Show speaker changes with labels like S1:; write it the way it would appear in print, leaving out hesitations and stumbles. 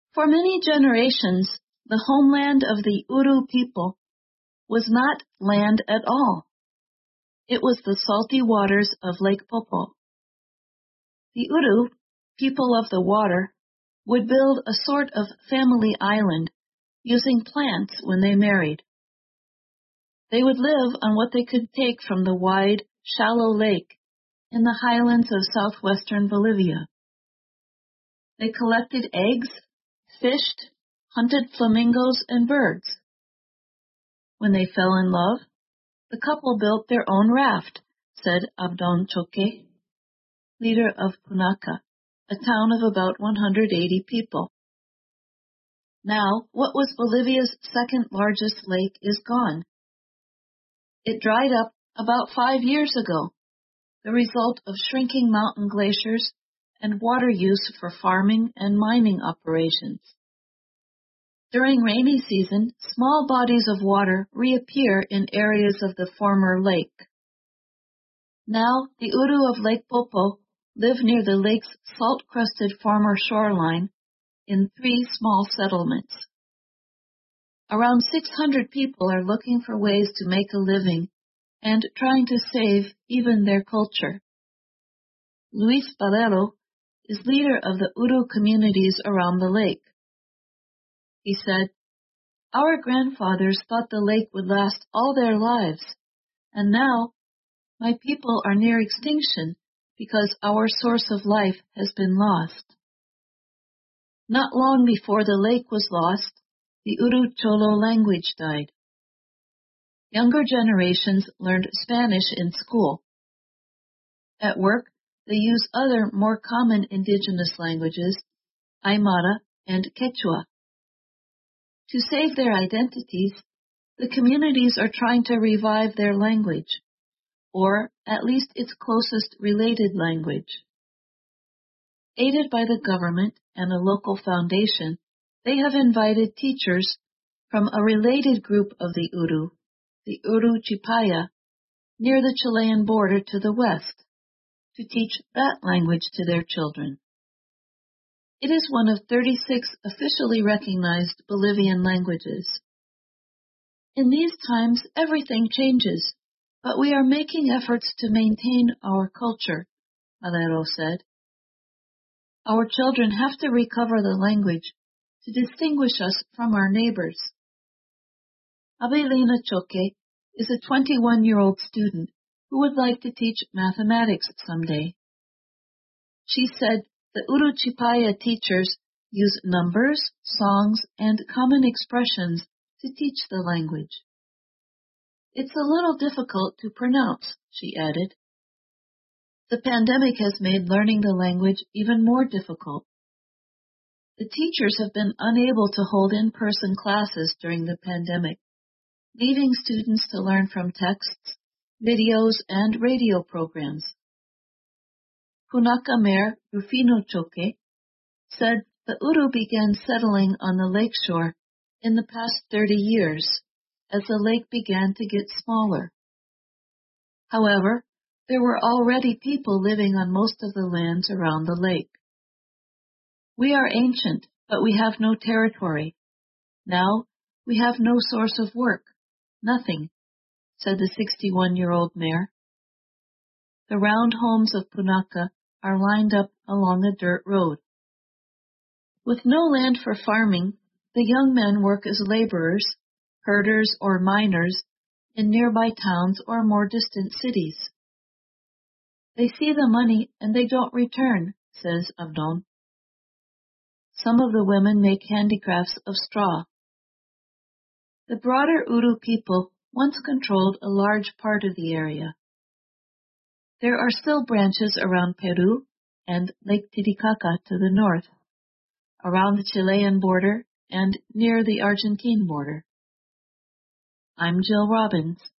S1: For many generations, the homeland of the Uru people was not land at all. It was the salty waters of Lake Popo. The Uru, people of the water, would build a sort of family island using plants when they married. They would live on what they could take from the wide, shallow lake in the highlands of southwestern Bolivia. They collected eggs, fished, hunted flamingos and birds. When they fell in love, the couple built their own raft, said Abdon Choque, leader of Punaca, a town of about 180 people. Now, what was Bolivia's second largest lake is gone. It dried up about 5 years ago, the result of shrinking mountain glaciers and water use for farming and mining operations. During rainy season, small bodies of water reappear in areas of the former lake. Now, the Uru of Lake Popo live near the lake's salt-crusted former shoreline in 3 small settlements. Around 600 people are looking for ways to make a living and trying to save even their culture. Luis Valero is leader of the Uru communities around the lake. He said, "Our grandfathers thought the lake would last all their lives, and now my people are near extinction because our source of life has been lost." Not long before the lake was lost, the Uru Cholo language died. Younger generations learned Spanish in school. At work, they use other more common indigenous languages, Aymara and Quechua. To save their identities, the communities are trying to revive their language, or at least its closest related language. Aided by the government and a local foundation, they have invited teachers from a related group of the Uru Chipaya, near the Chilean border to the west, to teach that language to their children. It is one of 36 officially recognized Bolivian languages. In these times, everything changes, but we are making efforts to maintain our culture, Valero said. Our children have to recover the language to distinguish us from our neighbors. Abelina Choque is a 21-year-old student who would like to teach mathematics someday. She said the Uru Chipaya teachers use numbers, songs, and common expressions to teach the language. It's a little difficult to pronounce, she added. The pandemic has made learning the language even more difficult. The teachers have been unable to hold in-person classes during the pandemic, leaving students to learn from texts, videos, and radio programs. Punaca Mayor Rufino Choque said the Uru began settling on the lakeshore in the past 30 years as the lake began to get smaller. However, there were already people living on most of the lands around the lake. We are ancient, but we have no territory. Now we have no source of work, nothing, said the 61-year-old mayor. The round homes of Punaca are lined up along a dirt road. With no land for farming, the young men work as laborers, herders, or miners in nearby towns or more distant cities. They see the money and they don't return, says Abdon. Some of the women make handicrafts of straw. The broader Uru people once controlled a large part of the area. There are still branches around Peru and Lake Titicaca to the north, around the Chilean border and near the Argentine border. I'm Jill Robbins.